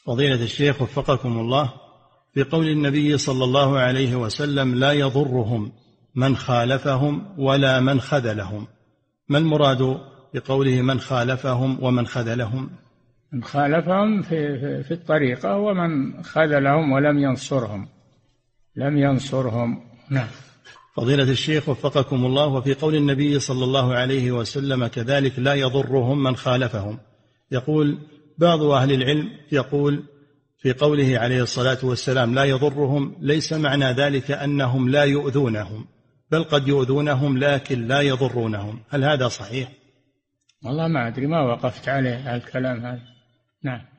فضيلة الشيخ وفقكم الله، في قول النبي صلى الله عليه وسلم لا يضرهم من خالفهم ولا من خذلهم، ما المراد بقوله من خالفهم ومن خذلهم؟ من خالفهم في الطريقة، ومن خذلهم ولم ينصرهم. نعم. فضيلة الشيخ وفقكم الله، وفي قول النبي صلى الله عليه وسلم كذلك لا يضرهم من خالفهم، يقول بعض أهل العلم يقول في قوله عليه الصلاة والسلام لا يضرهم ليس معنى ذلك أنهم لا يؤذونهم، بل قد يؤذونهم لكن لا يضرونهم، هل هذا صحيح؟ والله ما أدري، ما وقفت عليه الكلام هذا. نعم.